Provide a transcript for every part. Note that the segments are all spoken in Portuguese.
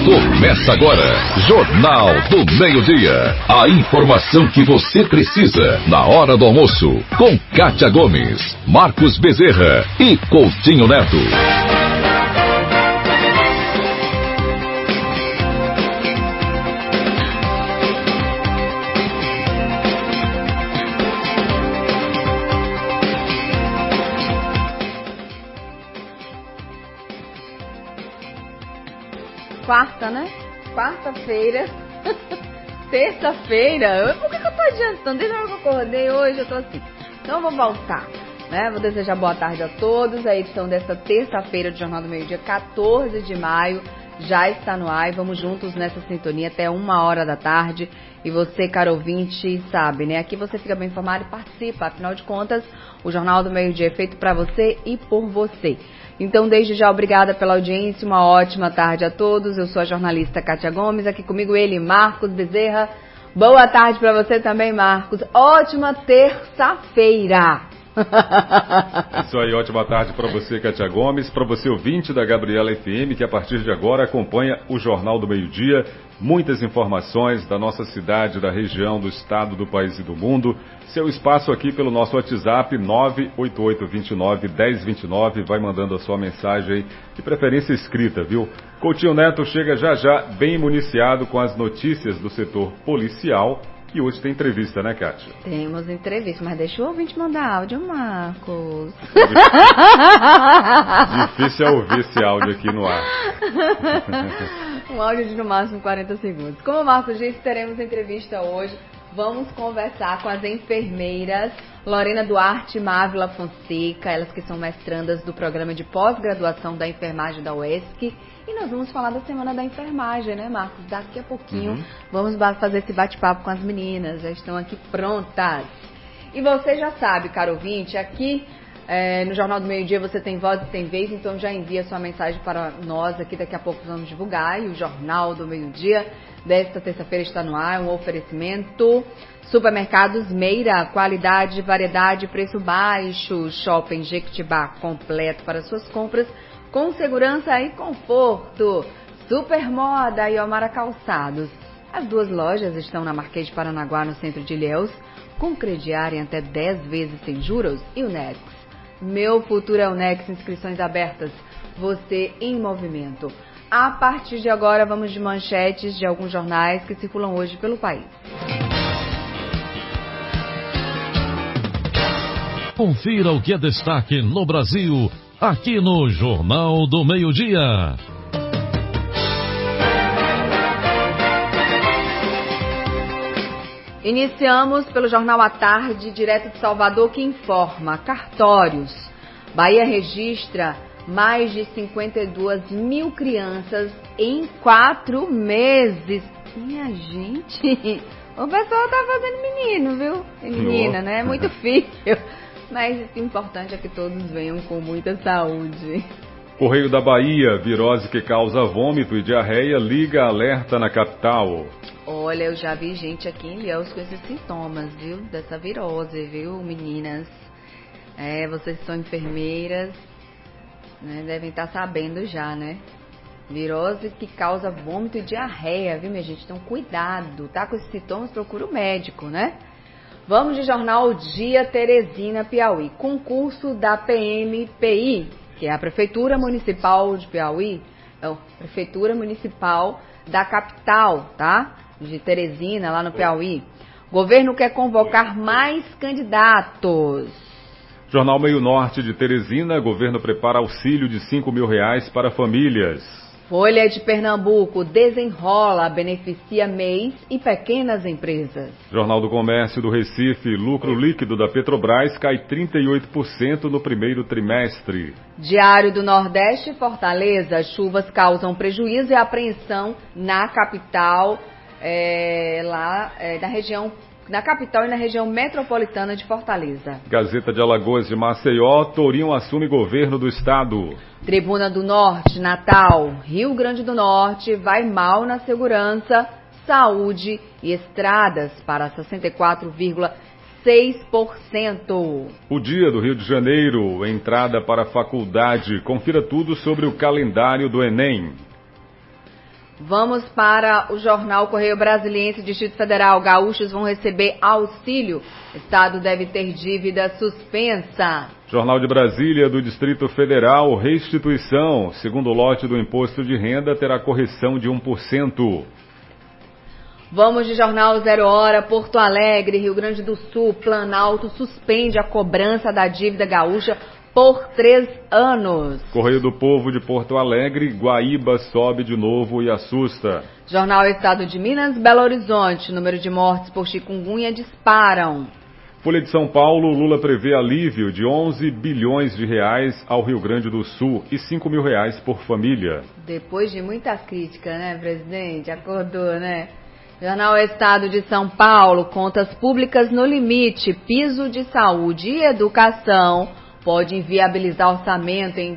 Começa agora, Jornal do Meio-Dia. A informação que você precisa na hora do almoço. Com Kátia Gomes, Marcos Bezerra e Coutinho Neto. Quarta, né? Quarta-feira. Terça-feira. Por que eu tô adiantando? Desde a hora que eu acordei hoje, eu tô assim. Então eu vou voltar, né? Vou desejar boa tarde a todos. A edição desta terça-feira do Jornal do Meio-Dia, 14 de maio, já está no ar. E vamos juntos nessa sintonia até 1h da tarde. E você, caro ouvinte, sabe, né? Aqui você fica bem informado e participa. Afinal de contas, o Jornal do Meio-Dia é feito para você e por você. Então, desde já, obrigada pela audiência, uma ótima tarde a todos. Eu sou a jornalista Kátia Gomes, aqui comigo ele, Marcos Bezerra. Boa tarde para você também, Marcos. Ótima terça-feira. Isso aí, ótima tarde para você, Kátia Gomes, para você ouvinte da Gabriela FM, que a partir de agora acompanha o Jornal do Meio-Dia. Muitas informações da nossa cidade, da região, do estado, do país e do mundo. Seu espaço aqui pelo nosso WhatsApp 988291029. Vai mandando a sua mensagem aí, de preferência escrita, viu? Coutinho Neto chega já já bem municiado com as notícias do setor policial. E hoje tem entrevista, né, Kátia? Temos entrevista, mas deixa o ouvinte mandar áudio, Marcos. Difícil é ouvir esse áudio aqui no ar. Um áudio de no máximo 40 segundos. Como o Marcos disse, teremos entrevista hoje. Vamos conversar com as enfermeiras Lorena Duarte e Mávila Fonseca, elas que são mestrandas do programa de pós-graduação da enfermagem da UESC. E nós vamos falar da Semana da Enfermagem, né, Marcos? Daqui a pouquinho vamos fazer esse bate-papo com as meninas, já estão aqui prontas. E você já sabe, caro ouvinte, aqui no Jornal do Meio-Dia você tem voz e tem vez, então já envia sua mensagem para nós aqui, daqui a pouco vamos divulgar. E o Jornal do Meio-Dia desta terça-feira está no ar, um oferecimento. Supermercados Meira, qualidade, variedade, preço baixo. Shopping Jequitibá, completo para suas compras, com segurança e conforto. Supermoda e Omara Calçados. As duas lojas estão na Marquês de Paranaguá, no centro de Ilhéus, com crediário em até 10 vezes sem juros. E o Nex. Meu futuro é o Nex, inscrições abertas. Você em movimento. A partir de agora, vamos de manchetes de alguns jornais que circulam hoje pelo país. Confira o que é destaque no Brasil, aqui no Jornal do Meio-Dia. Iniciamos pelo Jornal à Tarde, direto de Salvador, que informa: cartórios. Bahia registra mais de 52 mil crianças em 4 meses. Minha gente, o pessoal tá fazendo menino, viu? E menina, né? Muito filho. Mas o importante é que todos venham com muita saúde. Correio da Bahia, virose que causa vômito e diarreia, liga alerta na capital. Olha, eu já vi gente aqui em Ilhéus com esses sintomas, viu? Dessa virose, viu, meninas? Vocês são enfermeiras, né? Devem estar sabendo já, né? Virose que causa vômito e diarreia, viu, minha gente? Então, cuidado, tá? Com esses sintomas, procura o médico, né? Vamos de Jornal Dia, Teresina, Piauí. Concurso da PMPI, que é a Prefeitura Municipal de Piauí, Prefeitura Municipal da capital, tá? De Teresina, lá no Piauí. Governo quer convocar mais candidatos. Jornal Meio Norte de Teresina, governo prepara auxílio de R$5.000 para famílias. Folha de Pernambuco, desenrola, beneficia MEIs e pequenas empresas. Jornal do Comércio do Recife, lucro líquido da Petrobras cai 38% no primeiro trimestre. Diário do Nordeste, Fortaleza, chuvas causam prejuízo e apreensão na capital, na capital e na região metropolitana de Fortaleza. Gazeta de Alagoas de Maceió, Tourinho assume governo do estado. Tribuna do Norte, Natal, Rio Grande do Norte, vai mal na segurança, saúde e estradas para 64,6%. O Dia do Rio de Janeiro, entrada para a faculdade. Confira tudo sobre o calendário do Enem. Vamos para o jornal Correio Brasiliense, Distrito Federal. Gaúchos vão receber auxílio. Estado deve ter dívida suspensa. Jornal de Brasília, do Distrito Federal, restituição. Segundo lote do imposto de renda, terá correção de 1%. Vamos de jornal 0 hora, Porto Alegre, Rio Grande do Sul. Planalto suspende a cobrança da dívida gaúcha por 3 anos. Correio do Povo de Porto Alegre, Guaíba sobe de novo e assusta. Jornal Estado de Minas, Belo Horizonte, número de mortes por chikungunya disparam. Folha de São Paulo, Lula prevê alívio de 11 bilhões de reais ao Rio Grande do Sul e 5 mil reais por família. Depois de muita crítica, né, presidente? Acordou, né? Jornal Estado de São Paulo, contas públicas no limite, piso de saúde e educação pode inviabilizar orçamento em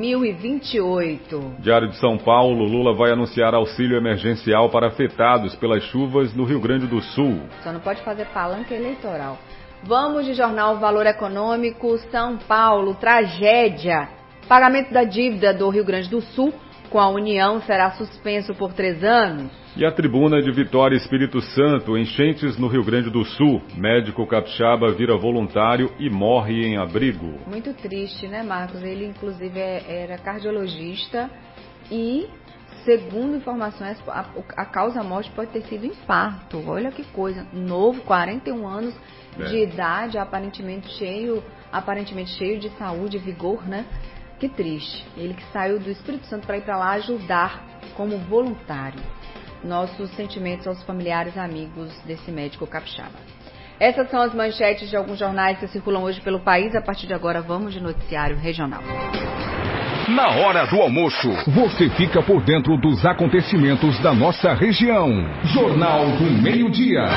2028. Diário de São Paulo, Lula vai anunciar auxílio emergencial para afetados pelas chuvas no Rio Grande do Sul. Só não pode fazer palanca eleitoral. Vamos de jornal Valor Econômico, São Paulo, tragédia. Pagamento da dívida do Rio Grande do Sul com a União será suspenso por 3 anos. E a Tribuna de Vitória Espírito Santo, enchentes no Rio Grande do Sul. Médico capixaba vira voluntário e morre em abrigo. Muito triste, né, Marcos? Ele, inclusive, era cardiologista e, segundo informações, a causa-morte pode ter sido infarto. Olha que coisa. Novo, 41 anos de idade, aparentemente cheio de saúde e vigor, né? Que triste. Ele que saiu do Espírito Santo para ir para lá ajudar como voluntário. Nossos sentimentos aos familiares e amigos desse médico capixaba. Essas são as manchetes de alguns jornais que circulam hoje pelo país. A partir de agora, vamos de noticiário regional. Na hora do almoço, você fica por dentro dos acontecimentos da nossa região. Jornal do Meio-Dia.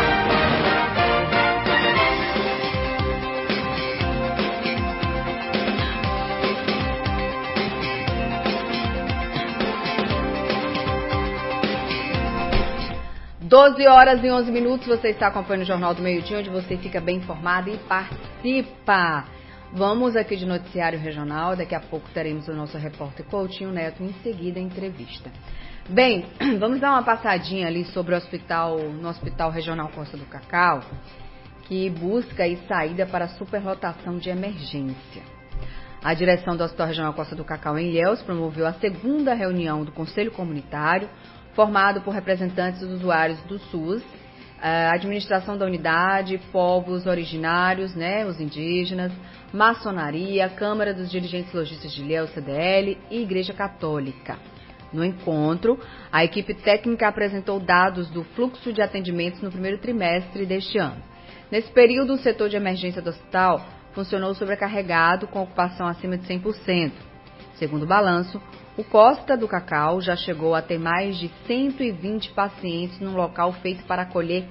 12 horas e 11 minutos, você está acompanhando o Jornal do Meio-Dia, onde você fica bem informado e participa. Vamos aqui de noticiário regional, daqui a pouco teremos o nosso repórter Coutinho Neto, em seguida a entrevista. Bem, vamos dar uma passadinha ali sobre no Hospital Regional Costa do Cacau, que busca aí saída para superlotação de emergência. A direção do Hospital Regional Costa do Cacau, em Ilhéus, promoveu a segunda reunião do Conselho Comunitário, formado por representantes dos usuários do SUS, a administração da unidade, povos originários, né, os indígenas, maçonaria, Câmara dos Dirigentes Lojistas de Ilhéus, CDL e Igreja Católica. No encontro, a equipe técnica apresentou dados do fluxo de atendimentos no primeiro trimestre deste ano. Nesse período, o setor de emergência do hospital funcionou sobrecarregado, com ocupação acima de 100%. Segundo o balanço, o Costa do Cacau já chegou a ter mais de 120 pacientes num local feito para acolher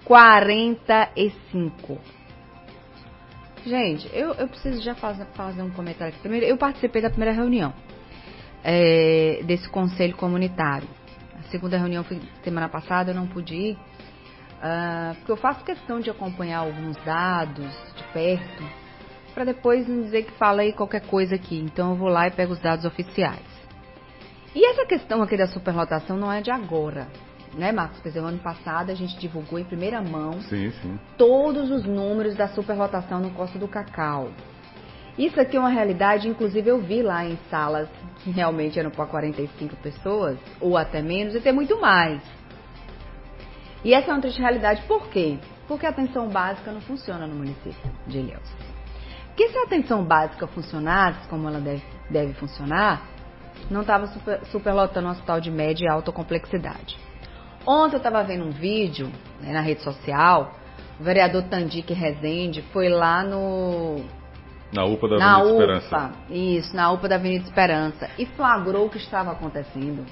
45. Gente, eu preciso já fazer um comentário aqui. Primeiro, eu participei da primeira reunião desse conselho comunitário. A segunda reunião foi semana passada, eu não pude ir, porque eu faço questão de acompanhar alguns dados de perto, para depois não dizer que falei qualquer coisa aqui. Então eu vou lá e pego os dados oficiais. E essa questão aqui da superlotação não é de agora, né, Marcos? Quer dizer, o ano passado a gente divulgou em primeira mão todos os números da superlotação no Costa do Cacau. Isso aqui é uma realidade, inclusive eu vi lá em salas que realmente eram para 45 pessoas, ou até menos, e tem muito mais. E essa é uma triste realidade, por quê? Porque a atenção básica não funciona no município de Ilhéus. Porque se a atenção básica funcionasse como ela deve funcionar, não estava superlotando um hospital de média e alta complexidade. Ontem eu estava vendo um vídeo, né, na rede social, o vereador Tandique Rezende foi lá na UPA da Avenida Esperança. Isso, na UPA da Avenida Esperança, e flagrou o que estava acontecendo.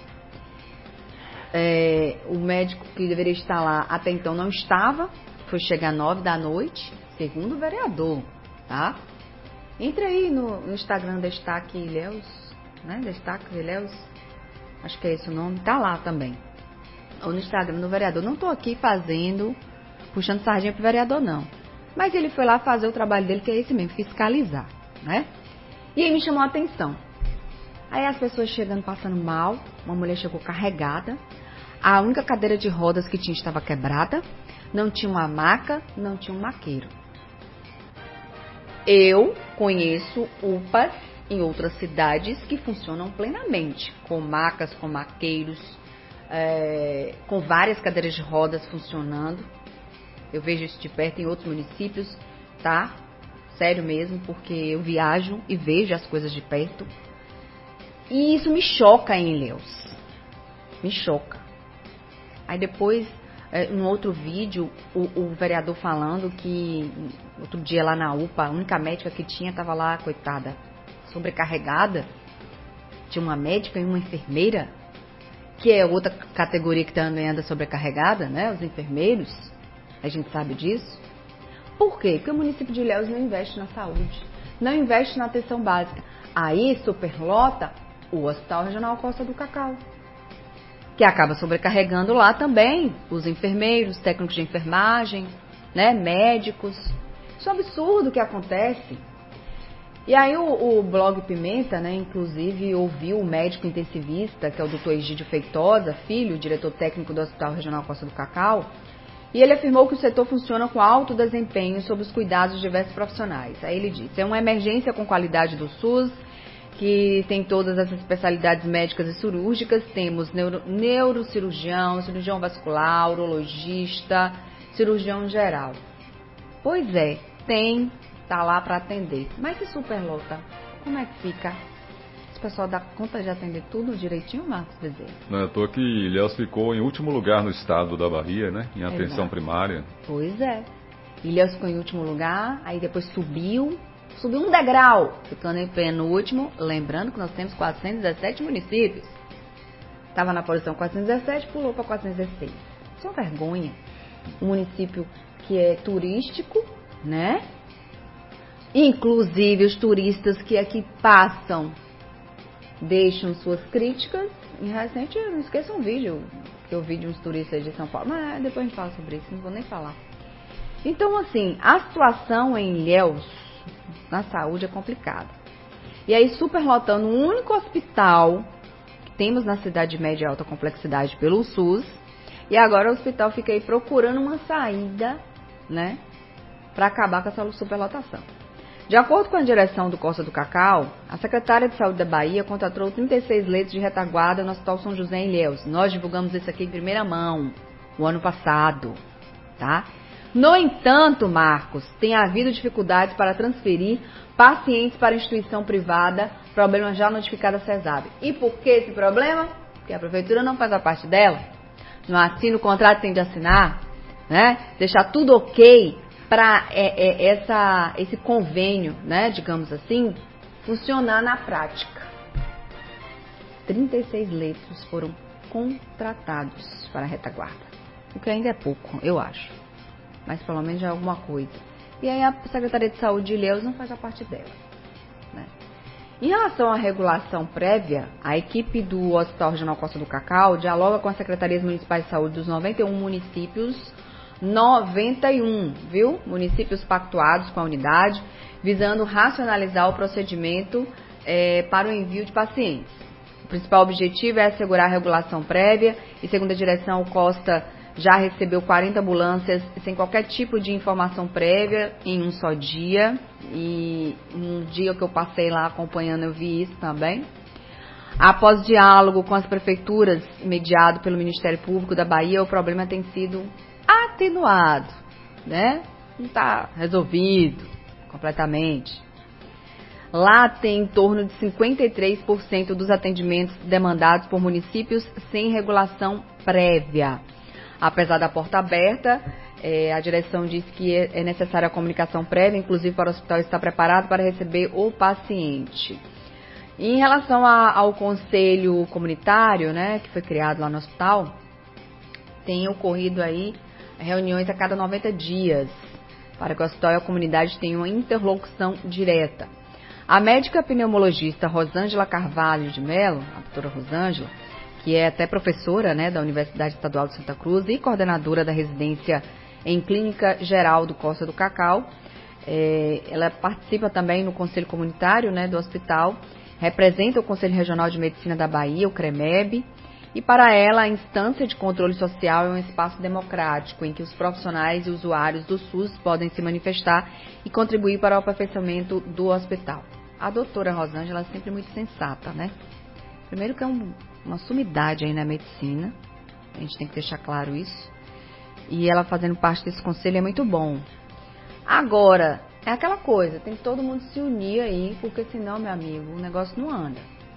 O médico que deveria estar lá até então não estava, foi chegar 9 da noite, segundo o vereador, tá? Entre aí no Instagram Destaque Ilhéus, né? Destaque Ilhéus, acho que é esse o nome, tá lá também. Ou no Instagram do vereador. Não tô aqui puxando sardinha pro vereador, não. Mas ele foi lá fazer o trabalho dele, que é esse mesmo, fiscalizar, né? E aí me chamou a atenção. Aí as pessoas chegando, passando mal, uma mulher chegou carregada, A única cadeira de rodas que tinha estava quebrada, não tinha uma maca, não tinha um maqueiro. Eu conheço UPAs em outras cidades que funcionam plenamente, com macas, com maqueiros, com várias cadeiras de rodas funcionando. Eu vejo isso de perto em outros municípios, tá? Sério mesmo, porque eu viajo e vejo as coisas de perto. E isso me choca em Ilhéus. Me choca. Aí depois, num outro vídeo, o vereador falando que outro dia lá na UPA, a única médica que tinha estava lá, coitada, sobrecarregada. Tinha uma médica e uma enfermeira, que é outra categoria que também anda sobrecarregada, né? Os enfermeiros, a gente sabe disso. Por quê? Porque o município de Ilhéus não investe na saúde, não investe na atenção básica. Aí superlota o Hospital Regional Costa do Cacau, que acaba sobrecarregando lá também os enfermeiros, técnicos de enfermagem, né, médicos. Isso é um absurdo que acontece. E aí o blog Pimenta, né, inclusive ouviu o médico intensivista, que é o Dr. Egídio Feitosa, filho, diretor técnico do Hospital Regional Costa do Cacau, e ele afirmou que o setor funciona com alto desempenho sob os cuidados de diversos profissionais. Aí ele disse, é uma emergência com qualidade do SUS, que tem todas as especialidades médicas e cirúrgicas. Temos neurocirurgião, cirurgião vascular, urologista, cirurgião geral. Pois é, tá lá para atender. Mas se superlota, como é que fica? O pessoal dá conta de atender tudo direitinho, Marcos Bezerra? Não é à toa que Ilhéus ficou em último lugar no estado da Bahia, né? Em atenção primária. Pois é. Ilhéus ficou em último lugar, aí depois subiu um degrau, ficando em penúltimo, lembrando que nós temos 417 municípios. Estava na posição 417, pulou para 416. Isso é uma vergonha. Um município que é turístico, né? Inclusive os turistas que aqui passam deixam suas críticas. Em recente, não esqueça um vídeo que eu vi de uns turistas de São Paulo, mas depois a gente fala sobre isso, não vou nem falar. Então, assim, a situação em Ilhéus na saúde é complicada. E aí, superlotando o único hospital que temos na cidade de média e alta complexidade pelo SUS, e agora o hospital fica aí procurando uma saída, né, para acabar com essa superlotação. De acordo com a direção do Costa do Cacau, a secretária de Saúde da Bahia contratou 36 leitos de retaguarda no Hospital São José em Ilhéus. Nós divulgamos isso aqui em primeira mão, o ano passado, tá? No entanto, Marcos, tem havido dificuldades para transferir pacientes para instituição privada, problema já notificado à CESAB. E por que esse problema? Porque a prefeitura não faz a parte dela, não assina o contrato que tem de assinar, né? Deixar tudo ok para esse convênio, né, digamos assim, funcionar na prática. 36 leitos foram contratados para a retaguarda, o que ainda é pouco, eu acho. Mas pelo menos já é alguma coisa. E aí a Secretaria de Saúde de Ilhéus não faz a parte dela, né? Em relação à regulação prévia, a equipe do Hospital Regional Costa do Cacau dialoga com as Secretarias Municipais de Saúde dos 91 municípios, 91, viu? Municípios pactuados com a unidade, visando racionalizar o procedimento para o envio de pacientes. O principal objetivo é assegurar a regulação prévia e, segundo a direção, o Costa já recebeu 40 ambulâncias sem qualquer tipo de informação prévia em um só dia. E um dia que eu passei lá acompanhando, eu vi isso também. Após diálogo com as prefeituras, mediado pelo Ministério Público da Bahia, o problema tem sido atenuado, né? Não está resolvido completamente. Lá tem em torno de 53% dos atendimentos demandados por municípios sem regulação prévia. Apesar da porta aberta, a direção diz que é necessária a comunicação prévia, inclusive para o hospital estar preparado para receber o paciente. Em relação ao conselho comunitário, né, que foi criado lá no hospital, tem ocorrido aí reuniões a cada 90 dias, para que o hospital e a comunidade tenham uma interlocução direta. A médica pneumologista Rosângela Carvalho de Mello, a doutora Rosângela, que é até professora, né, da Universidade Estadual de Santa Cruz e coordenadora da residência em Clínica Geral do Costa do Cacau, ela participa também no Conselho Comunitário, né, do hospital, representa o Conselho Regional de Medicina da Bahia, o CREMEB, E para ela, a instância de controle social é um espaço democrático em que os profissionais e usuários do SUS podem se manifestar e contribuir para o aperfeiçoamento do hospital. A doutora Rosângela é sempre muito sensata, né? Primeiro que é uma sumidade aí na medicina, a gente tem que deixar claro isso. E ela fazendo parte desse conselho é muito bom. Agora, é aquela coisa, tem que todo mundo se unir aí, porque senão, meu amigo, o negócio não anda.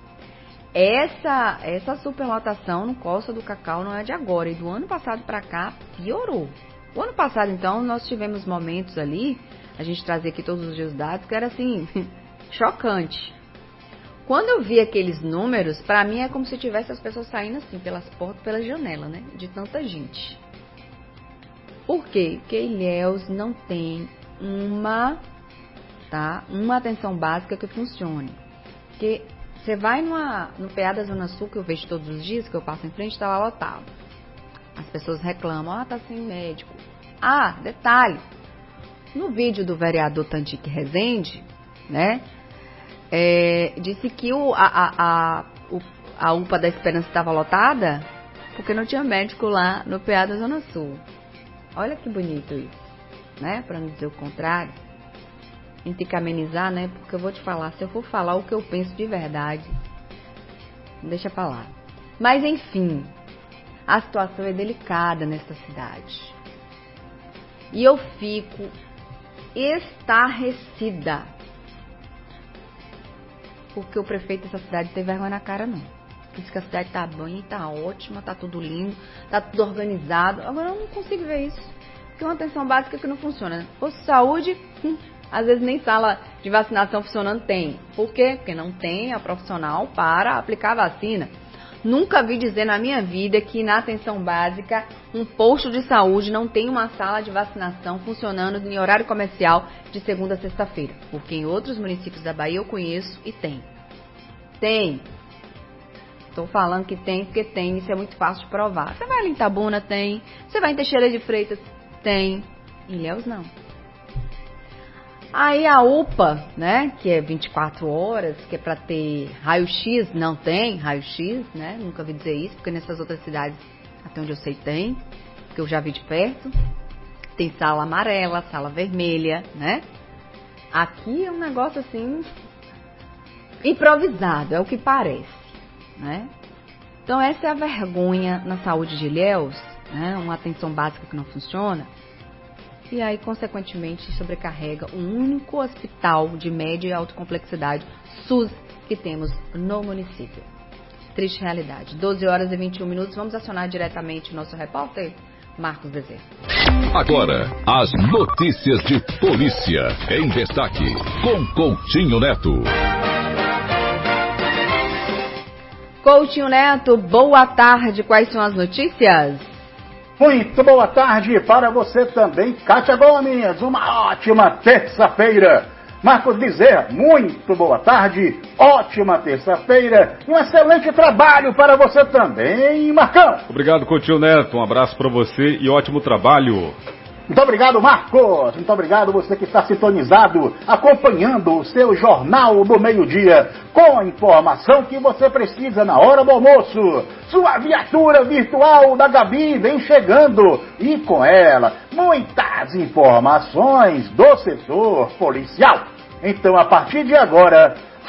Essa superlotação no Costa do Cacau não é de agora, e do ano passado para cá piorou. O ano passado, então, nós tivemos momentos ali, a gente trazia aqui todos os dias dados, que era assim, chocante. Quando eu vi aqueles números, para mim é como se tivesse as pessoas saindo assim, pelas portas, pela janela, né? De tanta gente. Por quê? Porque Ilhéus não tem uma atenção básica que funcione. Porque você vai no PA da Zona Sul, que eu vejo todos os dias, que eu passo em frente, está lá lotado. As pessoas reclamam, tá sem médico. Detalhe, no vídeo do vereador Tandique Rezende, né, disse que a UPA da Esperança estava lotada porque não tinha médico lá no PA da Zona Sul. Olha que bonito isso, né, para não dizer o contrário. A gente tem que amenizar, né? Porque eu vou te falar, se eu for falar o que eu penso de verdade, deixa pra lá. Mas enfim, a situação é delicada nesta cidade. E eu fico estarrecida. Porque o prefeito dessa cidade não tem vergonha na cara, não. Diz que a cidade tá bem, tá ótima, tá tudo lindo, tá tudo organizado. Agora eu não consigo ver isso. Porque é uma atenção básica que não funciona. Posto de saúde... Às vezes nem sala de vacinação funcionando tem. Por quê? Porque não tem a profissional para aplicar a vacina. Nunca vi dizer na minha vida que na atenção básica um posto de saúde não tem uma sala de vacinação funcionando em horário comercial de segunda a sexta-feira. Porque em outros municípios da Bahia eu conheço e tem. Tem. Estou falando que tem porque tem. Isso é muito fácil de provar. Você vai ali em Itabuna, tem. Você vai em Teixeira de Freitas, tem. Em Ilhéus, não. Aí a UPA, né, que é 24 horas, que é para ter raio-x, não tem raio-x, né, nunca vi dizer isso, porque nessas outras cidades, até onde eu sei, tem, porque eu já vi de perto, tem sala amarela, sala vermelha, né, aqui é um negócio assim, improvisado, é o que parece, né, então essa é a vergonha na saúde de Ilhéus, né, uma atenção básica que não funciona. E aí, consequentemente, sobrecarrega o único hospital de média e alta complexidade, SUS, que temos no município. Triste realidade. 12 horas e 21 minutos. Vamos acionar diretamente o nosso repórter, Marcos Bezerra. Agora, as notícias de polícia em destaque, com Coutinho Neto. Coutinho Neto, boa tarde. Quais são as notícias? Muito boa tarde para você também, Kátia Gomes. Uma ótima terça-feira. Marcos Bezerra, muito boa tarde. Ótima terça-feira e um excelente trabalho para você também, Marcão. Obrigado, Coutinho Neto. Um abraço para você e ótimo trabalho. Muito obrigado, Marcos. Muito obrigado você que está sintonizado, acompanhando o seu Jornal do Meio-Dia, com a informação que você precisa na hora do almoço. Sua viatura virtual da Gabi vem chegando e com ela muitas informações do setor policial. Então, a partir de agora,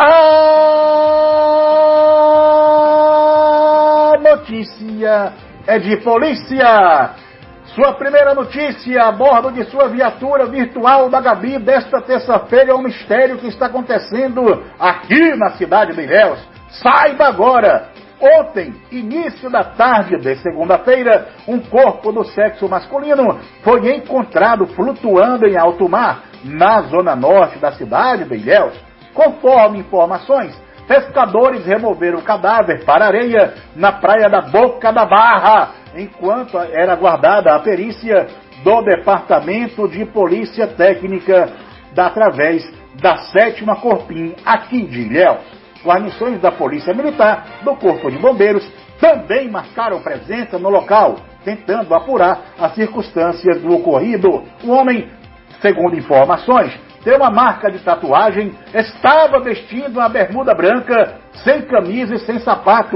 a notícia é de polícia. Sua primeira notícia a bordo de sua viatura virtual da Gabi desta terça-feira é um mistério que está acontecendo aqui na cidade de Ilhéus. Saiba agora! Ontem, início da tarde de segunda-feira, um corpo do sexo masculino foi encontrado flutuando em alto mar na zona norte da cidade de Ilhéus. Conforme informações, pescadores removeram o cadáver para a areia na praia da Boca da Barra, enquanto era aguardada a perícia do Departamento de Polícia Técnica através da 7ª Corpim aqui de Ilhéus. Guarnições da Polícia Militar, do Corpo de Bombeiros, também marcaram presença no local, tentando apurar as circunstâncias do ocorrido. O homem, segundo informações, tem uma marca de tatuagem, estava vestindo uma bermuda branca, sem camisa e sem sapatos.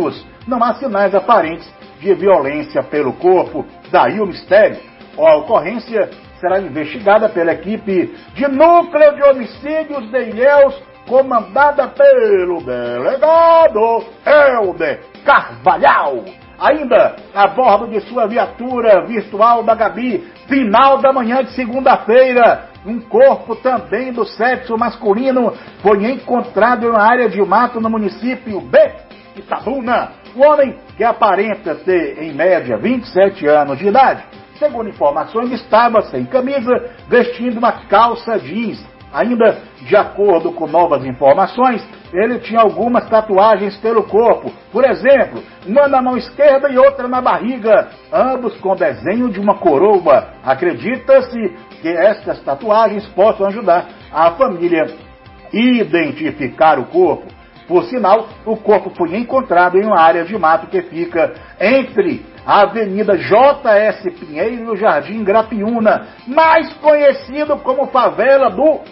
não há sinais aparentes de violência pelo corpo, daí o mistério. A ocorrência será investigada pela equipe de Núcleo de Homicídios de Ilhéus, comandada pelo delegado Helder Carvalhal. Ainda a bordo de sua viatura virtual da Gabi, final da manhã de segunda-feira, um corpo também do sexo masculino foi encontrado na área de mato no município de Itabuna. Um homem que aparenta ter, em média, 27 anos de idade. Segundo informações, estava sem camisa, vestindo uma calça jeans. Ainda, de acordo com novas informações, ele tinha algumas tatuagens pelo corpo. Por exemplo, uma na mão esquerda e outra na barriga, ambos com desenho de uma coroa. Acredita-se que estas tatuagens possam ajudar a família a identificar o corpo. Por sinal, o corpo foi encontrado em uma área de mato que fica entre a Avenida J.S. Pinheiro e o Jardim Grapiúna, mais conhecido como Favela do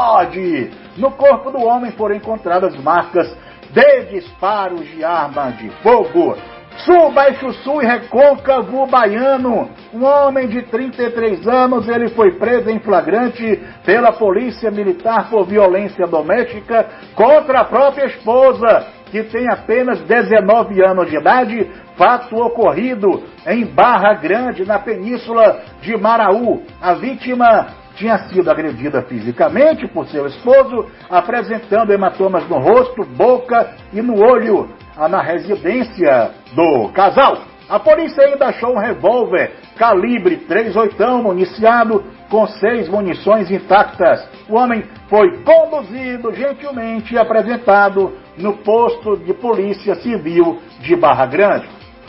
Bode. No corpo do homem foram encontradas marcas de disparos de arma de fogo. Sul, Baixo Sul e Recôncavo Baiano. Um homem de 33 anos, ele foi preso em flagrante pela Polícia Militar por violência doméstica contra a própria esposa, que tem apenas 19 anos de idade, fato ocorrido em Barra Grande, na Península de Maraú. A vítima tinha sido agredida fisicamente por seu esposo, apresentando hematomas no rosto, boca e no olho, na residência do casal. A polícia ainda achou um revólver calibre .38 municiado com 6 munições intactas. O homem foi conduzido gentilmente e apresentado no posto de polícia civil de Barra Grande.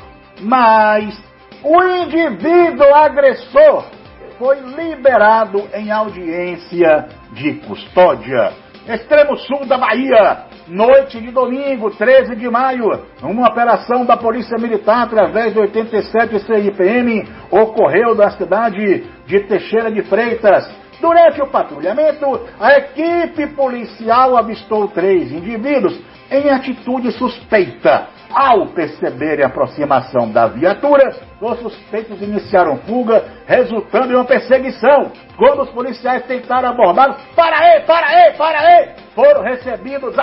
Mas o indivíduo agressor foi liberado em audiência de custódia. Extremo sul da Bahia, noite de domingo, 13 de maio, uma operação da Polícia Militar através do 87 CIPM ocorreu na cidade de Teixeira de Freitas. Durante o patrulhamento, a equipe policial avistou 3 indivíduos em atitude suspeita. Ao perceberem a aproximação da viatura, os suspeitos iniciaram fuga, resultando em uma perseguição. Quando os policiais tentaram abordá-los, para aí! Foram recebidos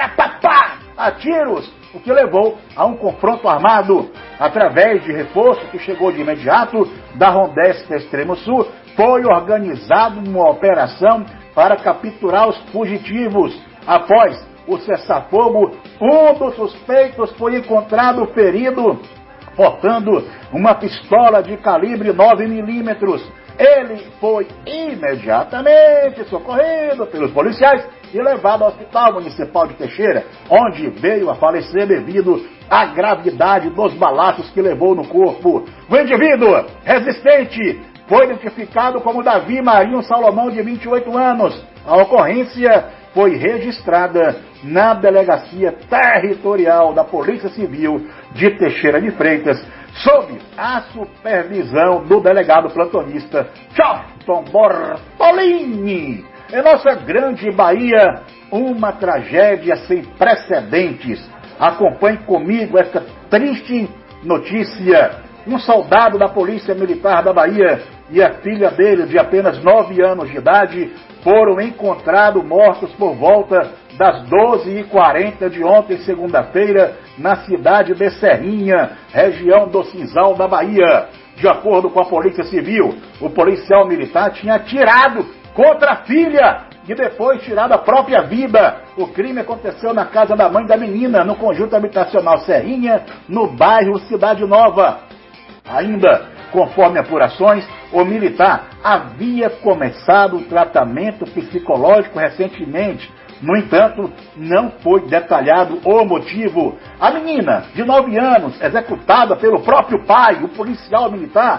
a tiros, o que levou a um confronto armado. Através de reforço que chegou de imediato da Rondesca Extremo Sul, foi organizada uma operação para capturar os fugitivos. Após o cessar-fogo, um dos suspeitos foi encontrado ferido, portando uma pistola de calibre 9mm. Ele foi imediatamente socorrido pelos policiais e levado ao Hospital Municipal de Teixeira, onde veio a falecer devido à gravidade dos balaços que levou no corpo. O indivíduo resistente foi identificado como Davi Marinho Salomão, de 28 anos. A ocorrência foi registrada na Delegacia Territorial da Polícia Civil de Teixeira de Freitas, sob a supervisão do delegado plantonista Charlton Bortolini. Em nossa grande Bahia, uma tragédia sem precedentes. Acompanhe comigo esta triste notícia. Um soldado da Polícia Militar da Bahia e a filha dele, de apenas 9 anos de idade, foram encontrados mortos por volta das 12h40 de ontem, segunda-feira, na cidade de Serrinha, região do Cinzal da Bahia. De acordo com a Polícia Civil, o policial militar tinha atirado contra a filha e depois tirado a própria vida. O crime aconteceu na casa da mãe da menina, no conjunto habitacional Serrinha, no bairro Cidade Nova. Ainda, conforme apurações, o militar havia começado o tratamento psicológico recentemente. No entanto, não foi detalhado o motivo. A menina, de 9 anos, executada pelo próprio pai, o policial militar,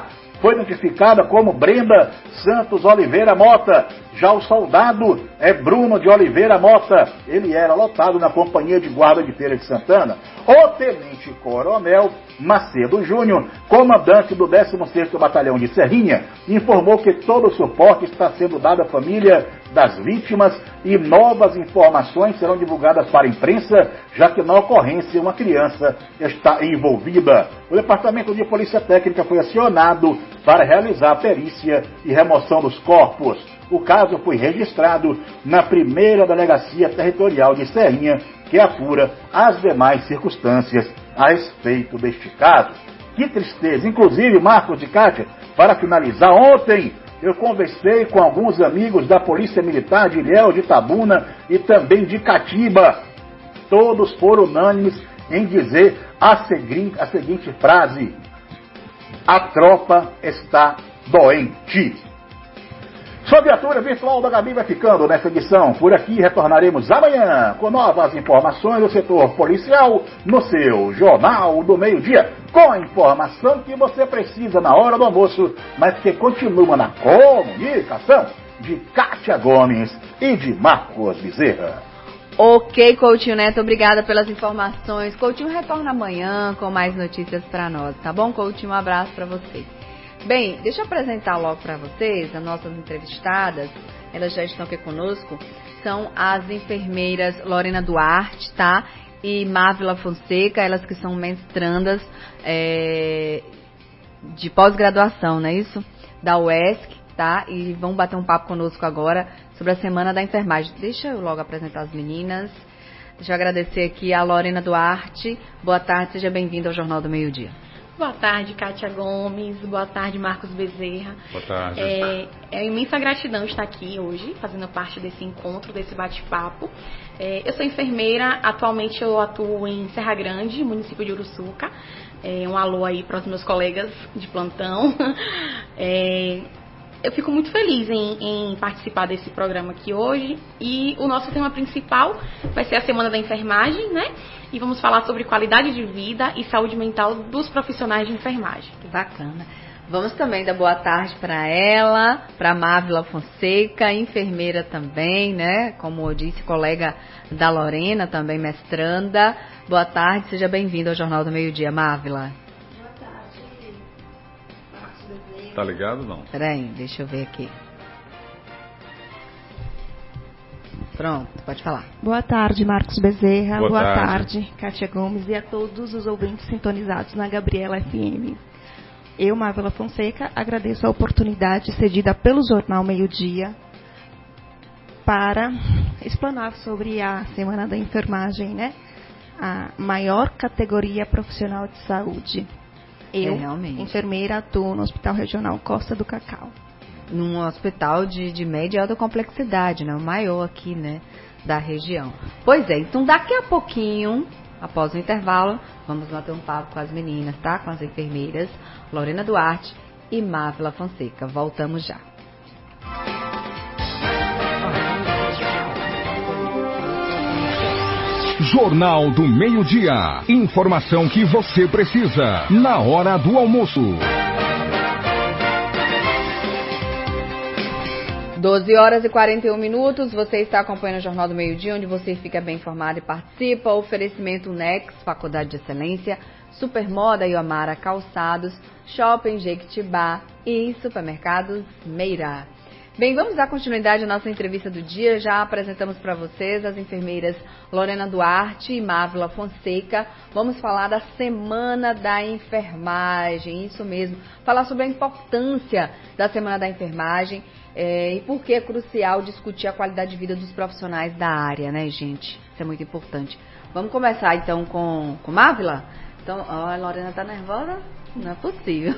foi notificada como Brenda Santos Oliveira Mota. Já o soldado é Bruno de Oliveira Mota. Ele era lotado na Companhia de Guarda de Feira de Santana. O Tenente-Coronel Macedo Júnior, comandante do 16º Batalhão de Serrinha, informou que todo o suporte está sendo dado à família das vítimas e novas informações serão divulgadas para a imprensa, já que na ocorrência uma criança está envolvida. O Departamento de Polícia Técnica foi acionado para realizar a perícia e remoção dos corpos. O caso foi registrado na 1ª Delegacia Territorial de Serrinha, que apura as demais circunstâncias a respeito deste caso. Que tristeza! Inclusive, Marcos e Kátia, para finalizar, ontem eu conversei com alguns amigos da Polícia Militar de Ilhéus de Itabuna e também de Catiba. Todos foram unânimes em dizer a seguinte frase: a tropa está doente. Sua viatura virtual da Gabi vai ficando nessa edição. Por aqui retornaremos amanhã com novas informações do setor policial no seu Jornal do Meio-Dia, com a informação que você precisa na hora do almoço, mas que continua na comunicação de Kátia Gomes e de Marcos Bezerra. Ok, Coutinho Neto, obrigada pelas informações. Coutinho retorna amanhã com mais notícias para nós, tá bom, Coutinho? Um abraço para você. Bem, deixa eu apresentar logo para vocês as nossas entrevistadas. Elas já estão aqui conosco. São as enfermeiras Lorena Duarte, tá? E Mávila Fonseca, elas que são mestrandas de pós-graduação, não é isso? Da UESC, tá? E vão bater um papo conosco agora sobre a Semana da Enfermagem. Deixa eu logo apresentar as meninas. Deixa eu agradecer aqui a Lorena Duarte. Boa tarde, seja bem-vinda ao Jornal do Meio-Dia. Boa tarde, Kátia Gomes. Boa tarde, Marcos Bezerra. Boa tarde. É imensa gratidão estar aqui hoje, fazendo parte desse encontro, desse bate-papo. Eu sou enfermeira, atualmente eu atuo em Serra Grande, município de Uruçuca. Um alô aí para os meus colegas de plantão. Eu fico muito feliz em participar desse programa aqui hoje. E o nosso tema principal vai ser a Semana da Enfermagem, né? E vamos falar sobre qualidade de vida e saúde mental dos profissionais de enfermagem. Que bacana. Vamos também dar boa tarde para ela, para Mávila Fonseca, enfermeira também, né? Como eu disse, colega da Lorena, também mestranda. Boa tarde, seja bem-vinda ao Jornal do Meio-Dia, Mávila. Tá ligado, não? Peraí, deixa eu ver aqui. Pronto, pode falar. Boa tarde, Marcos Bezerra. Boa tarde, Kátia Gomes e a todos os ouvintes sintonizados na Gabriela FM. Eu, Mávila Fonseca, agradeço a oportunidade cedida pelo Jornal Meio-Dia para explanar sobre a Semana da Enfermagem, né? A maior categoria profissional de saúde. Eu, enfermeira, atuo no Hospital Regional Costa do Cacau. Num hospital de média e alta complexidade, né? O maior aqui, né? Da região. Pois é, então daqui a pouquinho, após o intervalo, vamos bater um papo com as meninas, tá? Com as enfermeiras Lorena Duarte e Mávila Fonseca. Voltamos já. Jornal do Meio-Dia. Informação que você precisa na hora do almoço. 12h41. Você está acompanhando o Jornal do Meio-Dia, onde você fica bem informado e participa. Oferecimento Nex, Faculdade de Excelência, Supermoda Iomara Calçados, Shopping Jequitibá e Supermercados Meira. Bem, vamos dar continuidade à nossa entrevista do dia. Já apresentamos para vocês as enfermeiras Lorena Duarte e Mávila Fonseca. Vamos falar da Semana da Enfermagem, isso mesmo. Falar sobre a importância da Semana da Enfermagem e por que é crucial discutir a qualidade de vida dos profissionais da área, né, gente? Isso é muito importante. Vamos começar, então, com Mávila? Então, a Lorena tá nervosa? Não é possível.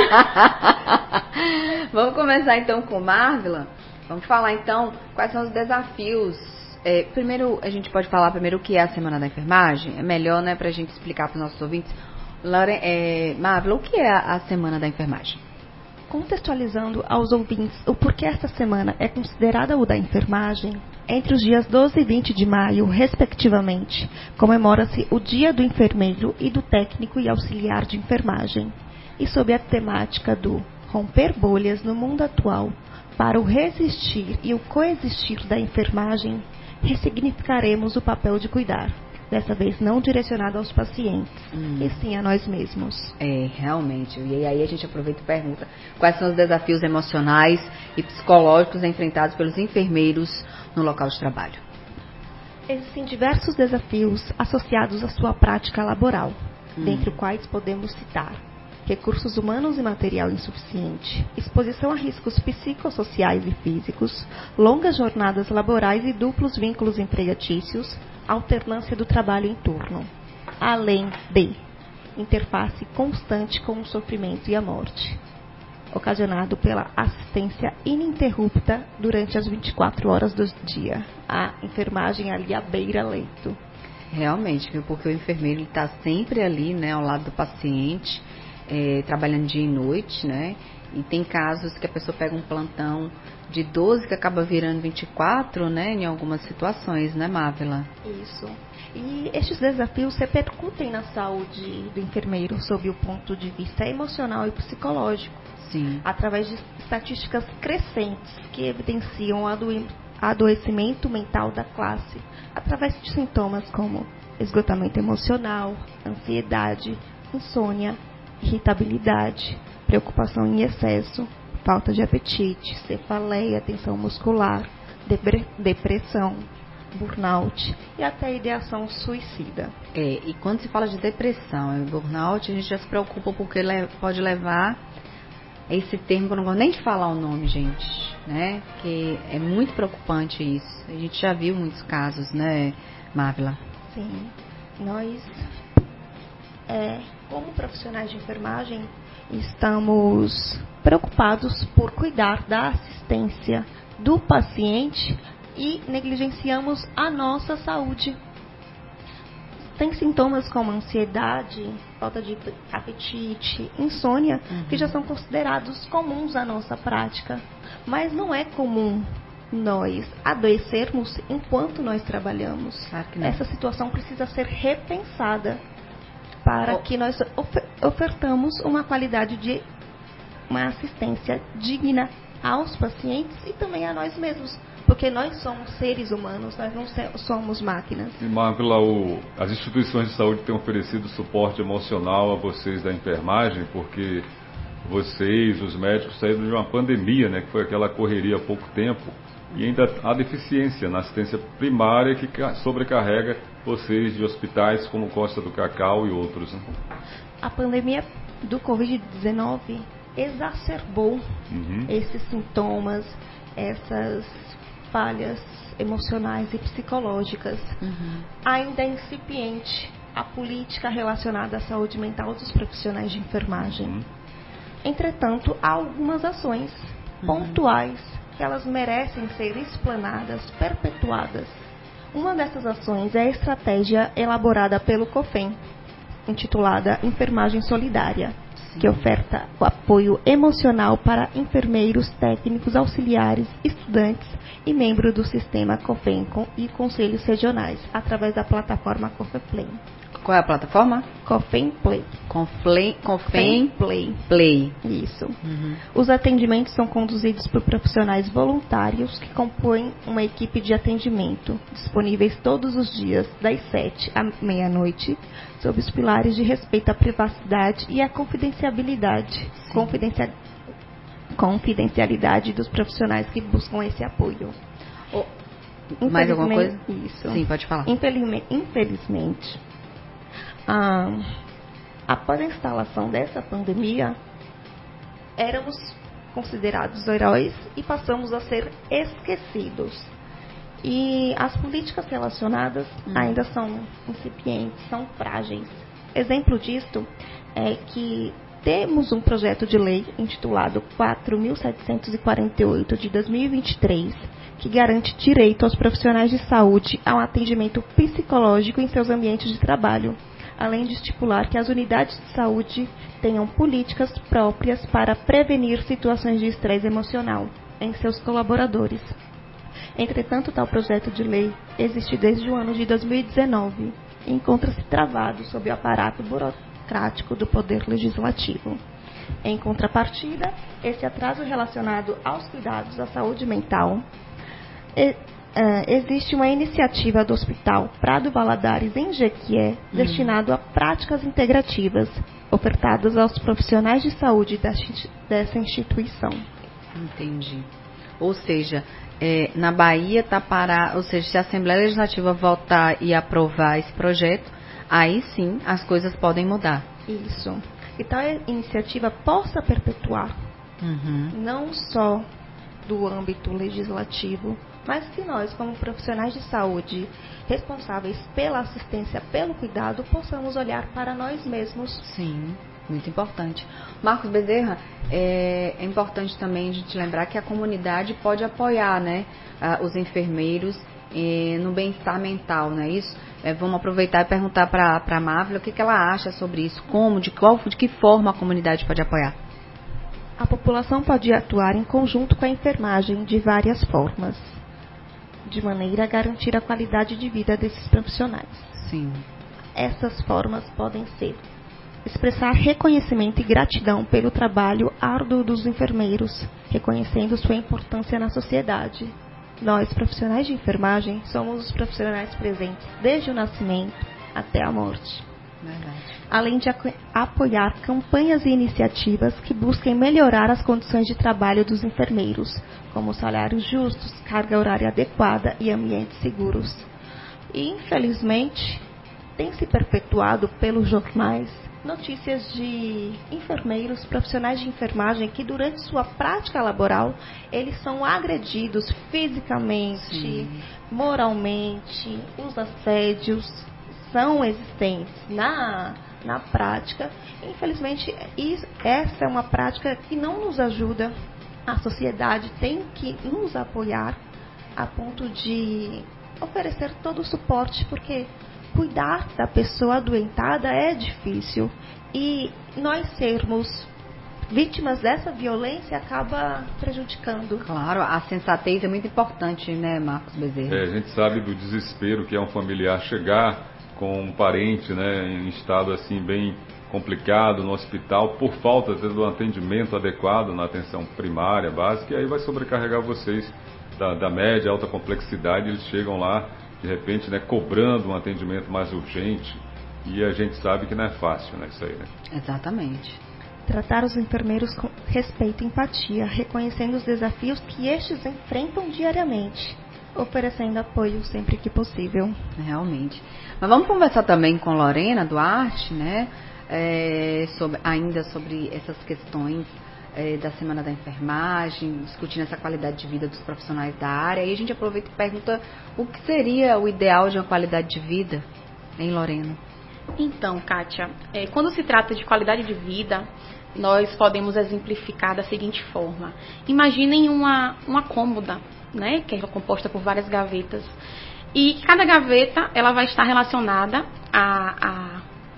Vamos começar então com Mávila. Vamos falar então quais são os desafios. Primeiro, a gente pode falar primeiro o que é a Semana da Enfermagem. É melhor, né, pra gente explicar para os nossos ouvintes. Mávila, o que é a Semana da Enfermagem? Contextualizando aos ouvintes o porquê esta semana é considerada o da enfermagem, entre os dias 12 e 20 de maio, respectivamente, comemora-se o Dia do Enfermeiro e do Técnico e Auxiliar de Enfermagem, e sob a temática do romper bolhas no mundo atual para o resistir e o coexistir da enfermagem, ressignificaremos o papel de cuidar. Dessa vez não direcionado aos pacientes, e sim a nós mesmos. Realmente. E aí a gente aproveita e pergunta quais são os desafios emocionais e psicológicos enfrentados pelos enfermeiros no local de trabalho. Existem diversos desafios associados à sua prática laboral, dentre os quais podemos citar recursos humanos e material insuficiente, exposição a riscos psicossociais e físicos, longas jornadas laborais e duplos vínculos empregatícios, alternância do trabalho em turno, além de interface constante com o sofrimento e a morte, ocasionado pela assistência ininterrupta durante as 24 horas do dia. A enfermagem ali à beira-leito. Realmente, viu? Porque o enfermeiro está sempre ali, né, ao lado do paciente, trabalhando dia e noite, né? E tem casos que a pessoa pega um plantão de 12 que acaba virando 24, né? Em algumas situações, né, Mávila? Isso. E estes desafios repercutem na saúde do enfermeiro sob o ponto de vista emocional e psicológico. Sim. Através de estatísticas crescentes que evidenciam o adoecimento mental da classe, através de sintomas como esgotamento emocional, ansiedade, insônia, irritabilidade, preocupação em excesso, falta de apetite, cefaleia, tensão muscular, depressão, burnout e até ideação suicida. E quando se fala de depressão e burnout, a gente já se preocupa porque pode levar a esse termo, que eu não gosto nem de falar o nome, gente, né? Que é muito preocupante isso. A gente já viu muitos casos, né, Mávila? Sim. Nós, como profissionais de enfermagem, estamos preocupados por cuidar da assistência do paciente e negligenciamos a nossa saúde. Tem sintomas como ansiedade, falta de apetite, insônia, que já são considerados comuns à nossa prática. Mas não é comum nós adoecermos enquanto nós trabalhamos. Claro que não. Essa situação precisa ser repensada para que nós ofertamos uma qualidade de uma assistência digna aos pacientes e também a nós mesmos, porque nós somos seres humanos, nós não somos máquinas. E Mávila, as instituições de saúde têm oferecido suporte emocional a vocês da enfermagem, porque vocês, os médicos, saíram de uma pandemia, né, que foi aquela correria há pouco tempo, e ainda há deficiência na assistência primária que sobrecarrega vocês de hospitais como Costa do Cacau e outros, né? A pandemia do Covid-19 exacerbou esses sintomas, essas falhas emocionais e psicológicas. Ainda é incipiente a política relacionada à saúde mental dos profissionais de enfermagem. Entretanto, há algumas ações pontuais que elas merecem ser explanadas, perpetuadas. Uma dessas ações é a estratégia elaborada pelo COFEM, intitulada Enfermagem Solidária, que oferta o apoio emocional para enfermeiros, técnicos, auxiliares, estudantes e membros do sistema COFEM e conselhos regionais, através da plataforma COFEPLAY. Qual é a plataforma? COFEM Play. COFEM Play. Isso. Os atendimentos são conduzidos por profissionais voluntários que compõem uma equipe de atendimento, disponíveis todos os dias, das 7 à meia-noite, sob os pilares de respeito à privacidade e à confidencialidade. Confidencialidade dos profissionais que buscam esse apoio. Mais alguma coisa? Isso. Sim, pode falar. Infelizmente, após a instalação dessa pandemia, éramos considerados heróis e passamos a ser esquecidos. E as políticas relacionadas ainda são incipientes, são frágeis. Exemplo disto é que temos um projeto de lei intitulado 4.748 de 2023, que garante direito aos profissionais de saúde a um atendimento psicológico em seus ambientes de trabalho, além de estipular que as unidades de saúde tenham políticas próprias para prevenir situações de estresse emocional em seus colaboradores. Entretanto, tal projeto de lei existe desde o ano de 2019 e encontra-se travado sob o aparato burocrático do Poder Legislativo. Em contrapartida, esse atraso relacionado aos cuidados da saúde mental, existe uma iniciativa do Hospital Prado Valadares, em Jequié, destinado a práticas integrativas, ofertadas aos profissionais de saúde dessa instituição. Entendi. Ou seja, na Bahia está parado, ou seja, se a Assembleia Legislativa votar e aprovar esse projeto, aí sim as coisas podem mudar. Isso. E tal iniciativa possa perpetuar, não só do âmbito legislativo, mas que nós, como profissionais de saúde, responsáveis pela assistência, pelo cuidado, possamos olhar para nós mesmos. Sim, muito importante. Marcos Bezerra, é importante também a gente lembrar que a comunidade pode apoiar, né, os enfermeiros no bem-estar mental, não é isso? Vamos aproveitar e perguntar para a Mávila o que ela acha sobre isso, de que forma a comunidade pode apoiar. A população pode atuar em conjunto com a enfermagem de várias formas, de maneira a garantir a qualidade de vida desses profissionais. Sim. Essas formas podem ser expressar reconhecimento e gratidão pelo trabalho árduo dos enfermeiros, reconhecendo sua importância na sociedade. Nós, profissionais de enfermagem, somos os profissionais presentes desde o nascimento até a morte. Verdade. Além de apoiar campanhas e iniciativas que busquem melhorar as condições de trabalho dos enfermeiros, como salários justos, carga horária adequada e ambientes seguros. E, infelizmente, tem se perpetuado pelos jornais notícias de enfermeiros, profissionais de enfermagem, que durante sua prática laboral, eles são agredidos fisicamente, moralmente, os assédios são existentes na prática. Infelizmente, essa é uma prática que não nos ajuda. A sociedade tem que nos apoiar a ponto de oferecer todo o suporte, porque cuidar da pessoa adoentada é difícil. E nós sermos vítimas dessa violência acaba prejudicando. Claro, a sensatez é muito importante, né, Marcos Bezerra? A gente sabe do desespero que é um familiar chegar com um parente, né, em estado assim bem complicado no hospital por falta do atendimento adequado na atenção primária, básica, e aí vai sobrecarregar vocês da média, alta complexidade. Eles chegam lá de repente, né, cobrando um atendimento mais urgente, e a gente sabe que não é fácil, né, isso aí, né? Exatamente. Tratar os enfermeiros com respeito e empatia, reconhecendo os desafios que estes enfrentam diariamente, oferecendo apoio sempre que possível. Realmente. Mas vamos conversar também com Lorena Duarte, né, ainda sobre essas questões da Semana da Enfermagem, discutindo essa qualidade de vida dos profissionais da área. E a gente aproveita e pergunta o que seria o ideal de uma qualidade de vida, hein, Lorena? Então, Kátia, quando se trata de qualidade de vida, nós podemos exemplificar da seguinte forma. Imaginem uma cômoda, né, que é composta por várias gavetas. E cada gaveta ela vai estar relacionada a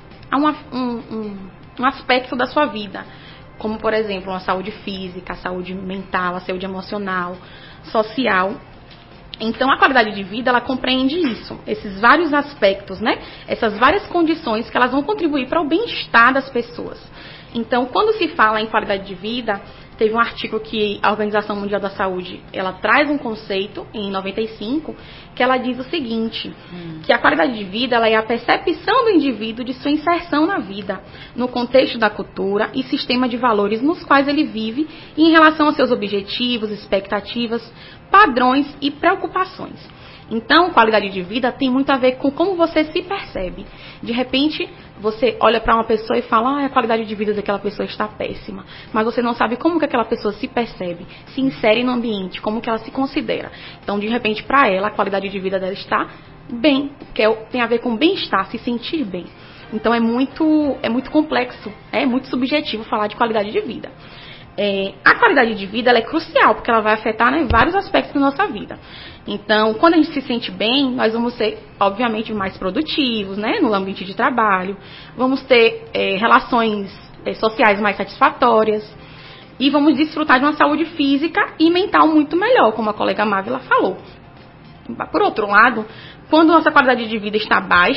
um aspecto da sua vida, como, por exemplo, a saúde física, a saúde mental, a saúde emocional, social. Então, a qualidade de vida, ela compreende isso, esses vários aspectos, né? Essas várias condições que elas vão contribuir para o bem-estar das pessoas. Então, quando se fala em qualidade de vida, teve um artigo que a Organização Mundial da Saúde, ela traz um conceito, em 95, que ela diz o seguinte, que a qualidade de vida, ela é a percepção do indivíduo de sua inserção na vida, no contexto da cultura e sistema de valores nos quais ele vive, e em relação aos seus objetivos, expectativas, padrões e preocupações. Então, qualidade de vida tem muito a ver com como você se percebe. De repente, você olha para uma pessoa e fala, a qualidade de vida daquela pessoa está péssima. Mas você não sabe como que aquela pessoa se percebe, se insere no ambiente, como que ela se considera. Então, de repente, para ela, a qualidade de vida dela está bem, que tem a ver com bem-estar, se sentir bem. Então, é muito complexo, é muito subjetivo falar de qualidade de vida. A qualidade de vida ela é crucial, porque ela vai afetar, né, vários aspectos da nossa vida. Então, quando a gente se sente bem, nós vamos ser, obviamente, mais produtivos, né, no ambiente de trabalho. Vamos ter relações sociais mais satisfatórias. E vamos desfrutar de uma saúde física e mental muito melhor, como a colega Mávila falou. Por outro lado, quando nossa qualidade de vida está baixa,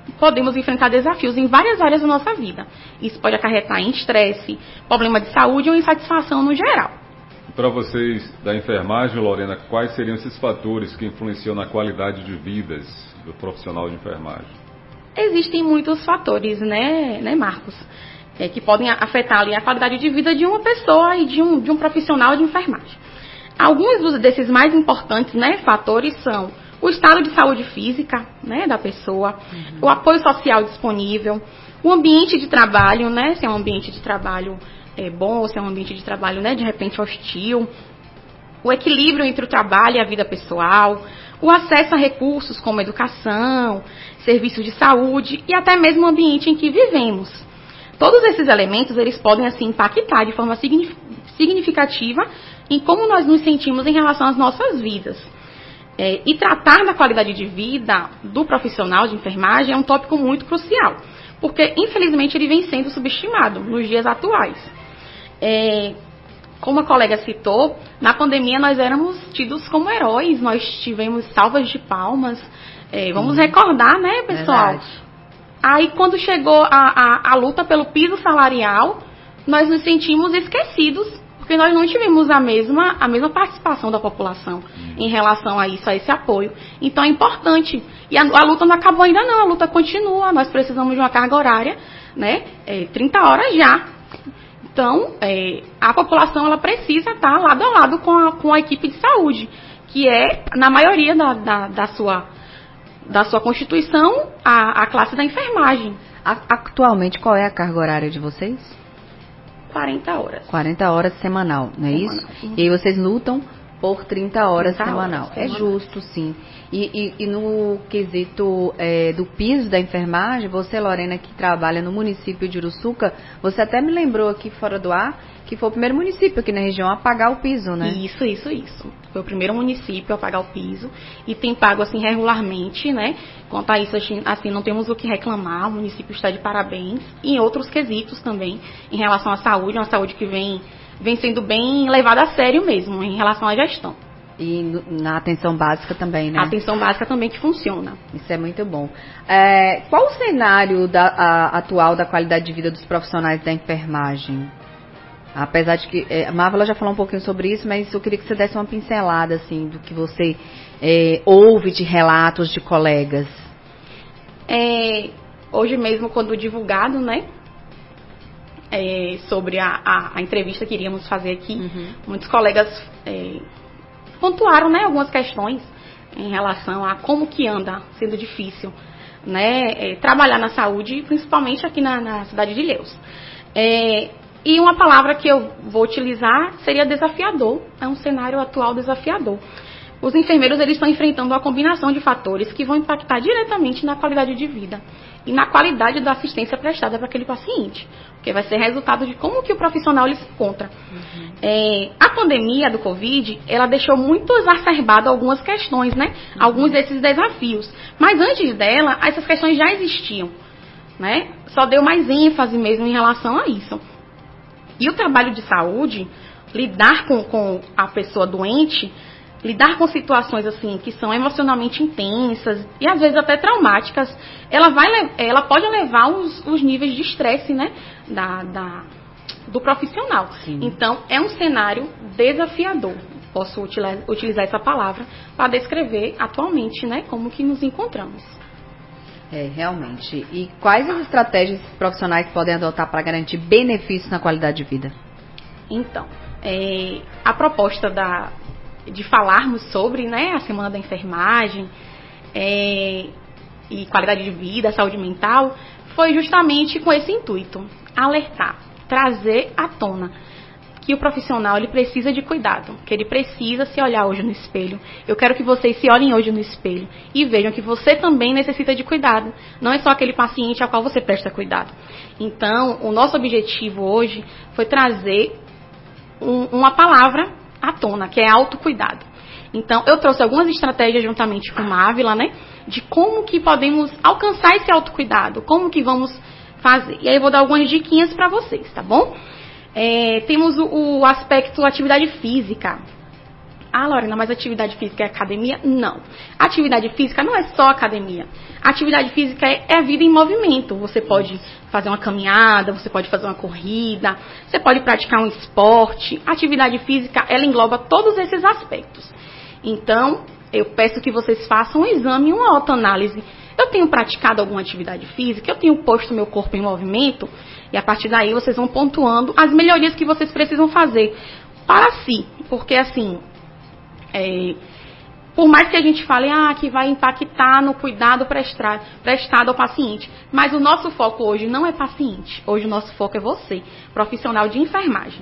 podemos enfrentar desafios em várias áreas da nossa vida. Isso pode acarretar em estresse, problema de saúde ou insatisfação no geral. Para vocês da enfermagem, Lorena, quais seriam esses fatores que influenciam na qualidade de vidas do profissional de enfermagem? Existem muitos fatores, né Marcos? Que podem afetar ali a qualidade de vida de uma pessoa e de um profissional de enfermagem. Alguns desses mais importantes, né, fatores são o estado de saúde física, né, da pessoa, o apoio social disponível, o ambiente de trabalho, né, se é um ambiente de trabalho bom, se é um ambiente de trabalho, né, de repente hostil, o equilíbrio entre o trabalho e a vida pessoal, o acesso a recursos como educação, serviços de saúde e até mesmo o ambiente em que vivemos. Todos esses elementos, eles podem, assim, impactar de forma significativa em como nós nos sentimos em relação às nossas vidas. E tratar da qualidade de vida do profissional de enfermagem é um tópico muito crucial, porque, infelizmente, ele vem sendo subestimado nos dias atuais. Como a colega citou, na pandemia nós éramos tidos como heróis, nós tivemos salvas de palmas. Vamos recordar, né, pessoal? Verdade. Aí, quando chegou a luta pelo piso salarial, nós nos sentimos esquecidos, porque nós não tivemos a mesma participação da população em relação a isso, a esse apoio. Então, é importante. E a luta não acabou ainda não, a luta continua. Nós precisamos de uma carga horária, né, 30 horas já. Então, a população ela precisa estar lado a lado com a equipe de saúde, que é, na maioria da sua constituição, a classe da enfermagem. Atualmente, qual é a carga horária de vocês? 40 horas. 40 horas semanal, não é isso? Sim. E aí vocês lutam por 30 horas semanal. É justo, sim. E no quesito do piso da enfermagem, você, Lorena, que trabalha no município de Uruçuca, você até me lembrou aqui fora do ar que foi o primeiro município aqui na região a pagar o piso, né? Isso. Foi o primeiro município a pagar o piso e tem pago, assim, regularmente, né? Quanto a isso, assim, não temos o que reclamar, o município está de parabéns. E em outros quesitos também, em relação à saúde, uma saúde que vem sendo bem levada a sério mesmo, em relação à gestão. E na atenção básica também, né? A atenção básica também que funciona. Isso é muito bom. Qual o cenário atual da qualidade de vida dos profissionais da enfermagem? Apesar de que a Mávila já falou um pouquinho sobre isso, mas eu queria que você desse uma pincelada, assim, do que você ouve de relatos de colegas. Hoje mesmo, quando divulgado, né, sobre a entrevista que iríamos fazer aqui, muitos colegas pontuaram, né, algumas questões em relação a como que anda sendo difícil, né, trabalhar na saúde, principalmente aqui na cidade de Ilhéus. E uma palavra que eu vou utilizar seria desafiador. É um cenário atual desafiador. Os enfermeiros eles estão enfrentando uma combinação de fatores que vão impactar diretamente na qualidade de vida e na qualidade da assistência prestada para aquele paciente, porque vai ser resultado de como que o profissional ele se encontra. A pandemia do Covid, ela deixou muito exacerbado algumas questões, né? Alguns desses desafios. Mas antes dela, essas questões já existiam, né? Só deu mais ênfase mesmo em relação a isso. E o trabalho de saúde, lidar com a pessoa doente, lidar com situações assim que são emocionalmente intensas e às vezes até traumáticas, ela pode elevar os níveis de estresse, né, do profissional. Sim. Então, é um cenário desafiador. Posso utilizar essa palavra para descrever atualmente, né, como que nos encontramos. Realmente. E quais as estratégias profissionais podem adotar para garantir benefícios na qualidade de vida? Então, a proposta de falarmos sobre, né, a Semana da Enfermagem e qualidade de vida, saúde mental, foi justamente com esse intuito, alertar, trazer à tona que o profissional ele precisa de cuidado, que ele precisa se olhar hoje no espelho. Eu quero que vocês se olhem hoje no espelho e vejam que você também necessita de cuidado. Não é só aquele paciente ao qual você presta cuidado. Então, o nosso objetivo hoje foi trazer uma palavra à tona, que é autocuidado. Então, eu trouxe algumas estratégias juntamente com a Mávila, né, de como que podemos alcançar esse autocuidado, como que vamos fazer. E aí eu vou dar algumas diquinhas para vocês, tá bom? Temos o aspecto atividade física. Ah, Lorena, mas atividade física é academia? Não. Atividade física não é só academia. Atividade física é a vida em movimento. Você pode fazer uma caminhada, você pode fazer uma corrida, você pode praticar um esporte. Atividade física, ela engloba todos esses aspectos. Então, eu peço que vocês façam um exame, uma autoanálise. Eu tenho praticado alguma atividade física? Eu tenho posto meu corpo em movimento? E a partir daí vocês vão pontuando as melhorias que vocês precisam fazer para si. Porque assim, por mais que a gente fale que vai impactar no cuidado prestado ao paciente, mas o nosso foco hoje não é paciente. Hoje o nosso foco é você, profissional de enfermagem.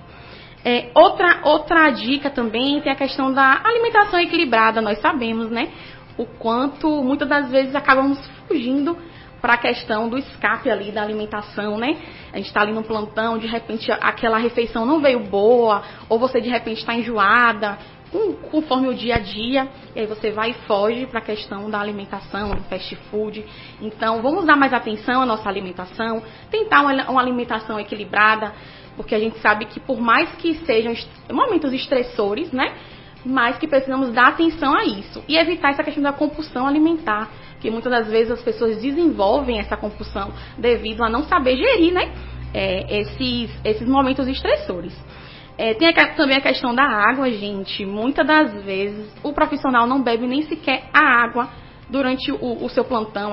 Outra dica também tem a questão da alimentação equilibrada. Nós sabemos, né, o quanto muitas das vezes acabamos fugindo para a questão do escape ali da alimentação, né? A gente está ali no plantão, de repente aquela refeição não veio boa, ou você de repente está enjoada, conforme o dia a dia, e aí você vai e foge para a questão da alimentação, do fast food. Então, vamos dar mais atenção à nossa alimentação, tentar uma alimentação equilibrada, porque a gente sabe que por mais que sejam momentos estressores, né, mas que precisamos dar atenção a isso e evitar essa questão da compulsão alimentar, que muitas das vezes as pessoas desenvolvem essa compulsão devido a não saber gerir, né, esses momentos estressores. Tem também a questão da água, gente. Muitas das vezes o profissional não bebe nem sequer a água durante o seu plantão,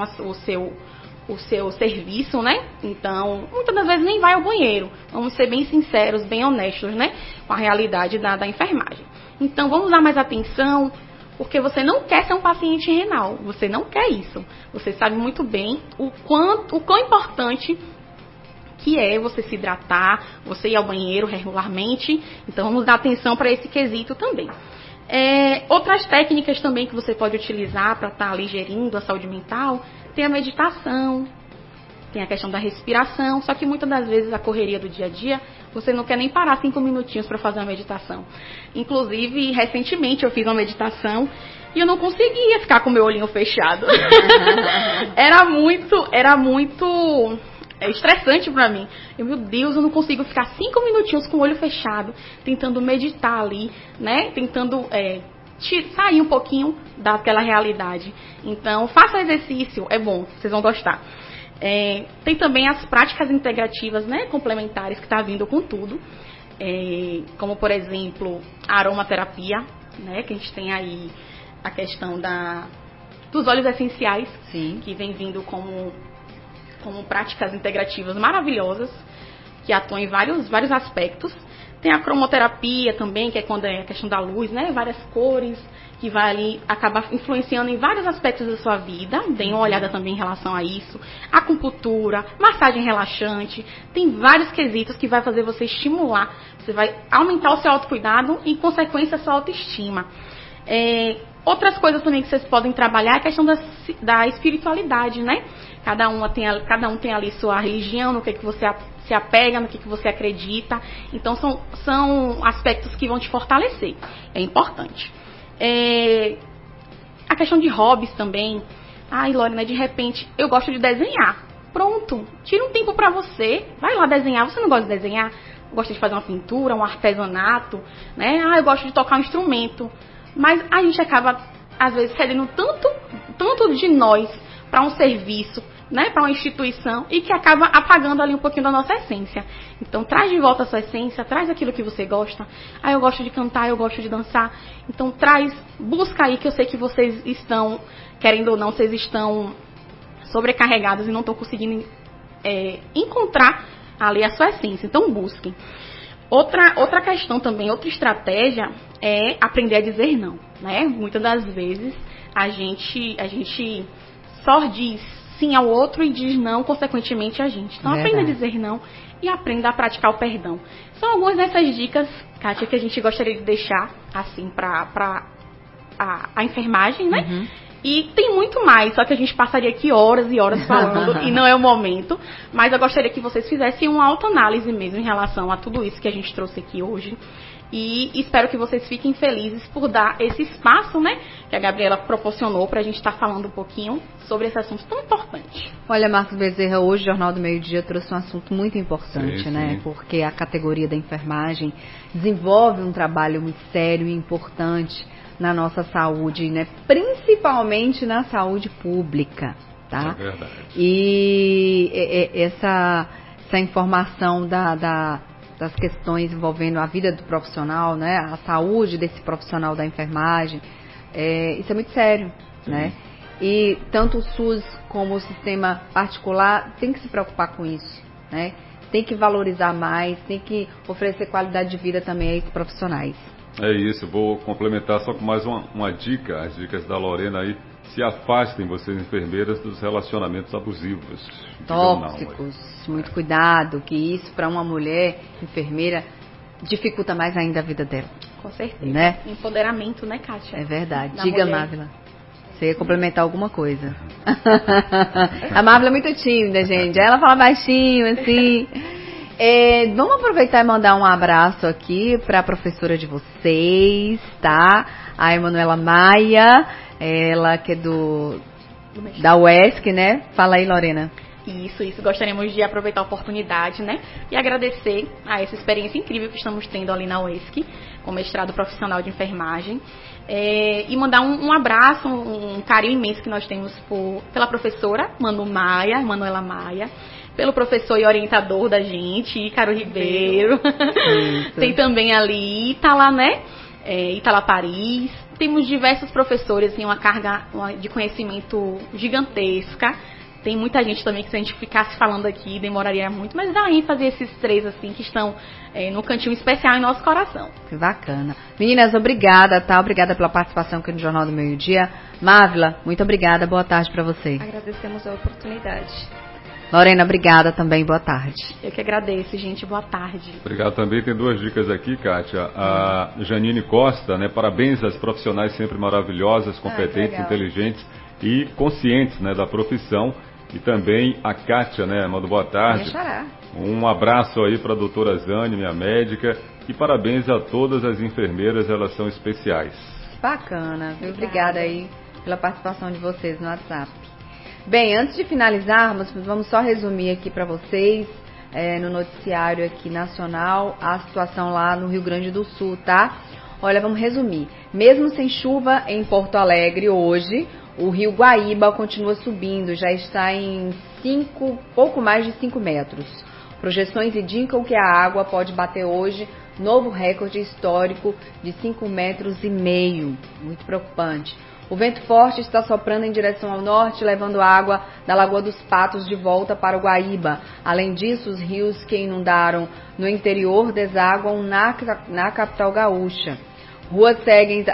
o seu serviço, né? Então, muitas das vezes nem vai ao banheiro. Vamos ser bem sinceros, bem honestos, né, com a realidade da enfermagem. Então, vamos dar mais atenção, porque você não quer ser um paciente renal. Você não quer isso. Você sabe muito bem o quão importante que é você se hidratar, você ir ao banheiro regularmente. Então, vamos dar atenção para esse quesito também. Outras técnicas também que você pode utilizar para estar ali gerindo a saúde mental, tem a meditação, tem a questão da respiração, só que muitas das vezes a correria do dia a dia, você não quer nem parar 5 minutinhos para fazer uma meditação. Inclusive, recentemente eu fiz uma meditação e eu não conseguia ficar com o meu olhinho fechado. Era muito estressante para mim. Meu Deus, eu não consigo ficar 5 minutinhos com o olho fechado, tentando meditar ali, né? Tentando sair um pouquinho daquela realidade. Então, faça exercício, é bom, vocês vão gostar. Tem também as práticas integrativas, né, complementares, que está vindo com tudo. Como, por exemplo, a aromaterapia, né, que a gente tem aí a questão dos óleos essenciais, sim, que vem vindo como práticas integrativas maravilhosas, que atuam em vários aspectos. Tem a cromoterapia também, que é quando é a questão da luz, né? Várias cores, que vai ali acabar influenciando em vários aspectos da sua vida. Deem uma olhada também em relação a isso. Acupuntura, massagem relaxante. Tem vários quesitos que vai fazer você estimular. Você vai aumentar o seu autocuidado e, em consequência, a sua autoestima. Outras coisas também que vocês podem trabalhar é a questão da espiritualidade, né? Cada um tem ali sua religião, no que você se apega, no que você acredita. Então, são aspectos que vão te fortalecer. É importante. A questão de hobbies também. Lorena, de repente, eu gosto de desenhar. Pronto, tira um tempo pra você. Vai lá desenhar. Você não gosta de desenhar? Gosta de fazer uma pintura, um artesanato, né? Eu gosto de tocar um instrumento. Mas a gente acaba, às vezes, cedendo tanto de nós para um serviço, né, para uma instituição, e que acaba apagando ali um pouquinho da nossa essência. Então, traz de volta a sua essência, traz aquilo que você gosta. Eu gosto de cantar, eu gosto de dançar. Então, busca aí, que eu sei que vocês estão, querendo ou não, vocês estão sobrecarregados e não estão conseguindo encontrar ali a sua essência. Então, busquem. Outra questão também, outra estratégia é aprender a dizer não, né? Muitas das vezes a gente só diz sim ao outro e diz não, consequentemente, a gente. Então, aprenda a dizer não e aprenda a praticar o perdão. São algumas dessas dicas, Kátia, que a gente gostaria de deixar, assim, para a enfermagem, né? Uhum. E tem muito mais, só que a gente passaria aqui horas e horas falando e não é o momento. Mas eu gostaria que vocês fizessem uma autoanálise mesmo em relação a tudo isso que a gente trouxe aqui hoje. E espero que vocês fiquem felizes por dar esse espaço, né, que a Gabriela proporcionou para a gente estar falando um pouquinho sobre esse assunto tão importante. Olha, Marcos Bezerra, hoje o Jornal do Meio Dia trouxe um assunto muito importante, sim, né? sim. Porque a categoria da enfermagem desenvolve um trabalho muito sério e importante na nossa saúde, né? Principalmente na saúde pública, tá? É verdade. E essa informação das questões envolvendo a vida do profissional, né? A saúde desse profissional da enfermagem, isso é muito sério, né? E tanto o SUS como o sistema particular tem que se preocupar com isso, né? Tem que valorizar mais, tem que oferecer qualidade de vida também a esses profissionais. É isso, vou complementar só com mais uma dica, as dicas da Lorena aí. Se afastem, vocês enfermeiras, dos relacionamentos abusivos. Tóxicos, muito cuidado, que isso para uma mulher enfermeira dificulta mais ainda a vida dela. Com certeza. Né? Empoderamento, né, Kátia? É verdade. Da Diga, mulher. Mávila. Você ia complementar alguma coisa. A Mávila é muito tímida, gente. Ela fala baixinho, assim. Vamos aproveitar e mandar um abraço aqui para a professora de vocês, tá? A Emanuela Maia, ela que é da UESC, né? Fala aí, Lorena. Isso. Gostaríamos de aproveitar a oportunidade, né? E agradecer a essa experiência incrível que estamos tendo ali na UESC, com mestrado profissional de enfermagem. E mandar um abraço, um carinho imenso que nós temos pela professora Manuela Maia, pelo professor e orientador da gente, Ícaro Ribeiro. Tem também ali Ítala, né? Ítala Paris. Temos diversos professores, assim, uma carga de conhecimento gigantesca. Tem muita gente também que, se a gente ficasse falando aqui, demoraria muito, mas dá ênfase a esses três, assim, que estão no cantinho especial em nosso coração. Que bacana. Meninas, obrigada, tá? Obrigada pela participação aqui no Jornal do Meio Dia. Mávila, muito obrigada. Boa tarde para você. Agradecemos a oportunidade. Lorena, obrigada também. Boa tarde. Eu que agradeço, gente. Boa tarde. Obrigado também. Tem duas dicas aqui, Kátia. A Janine Costa, né? Parabéns às profissionais sempre maravilhosas, competentes, inteligentes e conscientes, né, da profissão. E também a Kátia, né? Manda boa tarde. Um abraço aí para a doutora Zane, minha médica. E parabéns a todas as enfermeiras, elas são especiais. Bacana, viu? Obrigada aí pela participação de vocês no WhatsApp. Bem, antes de finalizarmos, vamos só resumir aqui para vocês, no noticiário aqui nacional, a situação lá no Rio Grande do Sul, tá? Olha, vamos resumir. Mesmo sem chuva em Porto Alegre hoje, o rio Guaíba continua subindo, já está em pouco mais de 5 metros. Projeções indicam que a água pode bater hoje novo recorde histórico de 5,5 metros. Muito preocupante. O vento forte está soprando em direção ao norte, levando água da Lagoa dos Patos de volta para o Guaíba. Além disso, os rios que inundaram no interior desaguam na capital gaúcha. Ruas seguem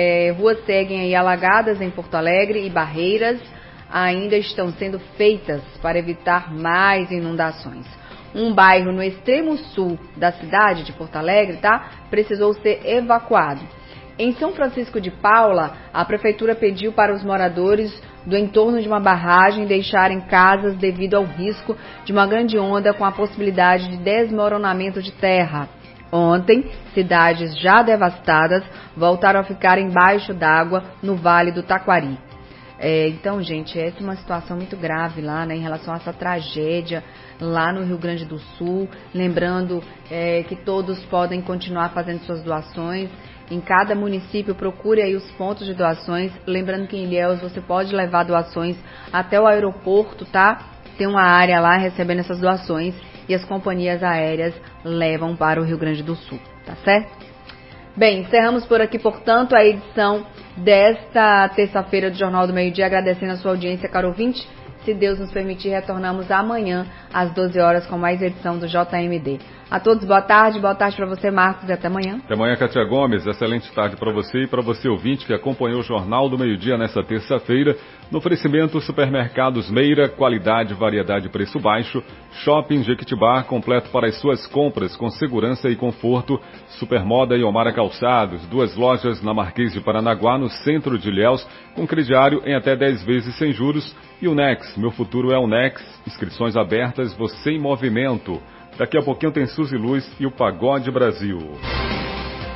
aí alagadas em Porto Alegre e barreiras ainda estão sendo feitas para evitar mais inundações. Um bairro no extremo sul da cidade de Porto Alegre, precisou ser evacuado. Em São Francisco de Paula, a prefeitura pediu para os moradores do entorno de uma barragem deixarem casas devido ao risco de uma grande onda com a possibilidade de desmoronamento de terra. Ontem, cidades já devastadas voltaram a ficar embaixo d'água no Vale do Taquari. Então, gente, essa é uma situação muito grave lá, né, em relação a essa tragédia lá no Rio Grande do Sul. Lembrando que todos podem continuar fazendo suas doações. Em cada município, procure aí os pontos de doações. Lembrando que em Ilhéus você pode levar doações até o aeroporto, tá? Tem uma área lá recebendo essas doações e as companhias aéreas levam para o Rio Grande do Sul, tá certo? Bem, encerramos por aqui, portanto, a edição desta terça-feira do Jornal do Meio Dia, agradecendo a sua audiência, caro ouvinte. Se Deus nos permitir, retornamos amanhã às 12 horas com mais edição do JMD. A todos, boa tarde para você, Marcos, e até amanhã. Até amanhã, Kátia Gomes. Excelente tarde para você e para você, ouvinte, que acompanhou o Jornal do Meio Dia nesta terça-feira. No oferecimento, supermercados Meira, qualidade, variedade e preço baixo. Shopping Jequitibá, completo para as suas compras com segurança e conforto. Supermoda e Omara Calçados, 2 lojas na Marquês de Paranaguá, no centro de Ilhéus, com crediário em até 10 vezes sem juros. E o Nex, meu futuro é o Nex. Inscrições abertas, você em movimento. Daqui a pouquinho tem Suzy Luz e o Pagode Brasil.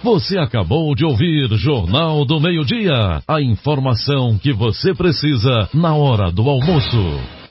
Você acabou de ouvir Jornal do Meio-Dia. A informação que você precisa na hora do almoço.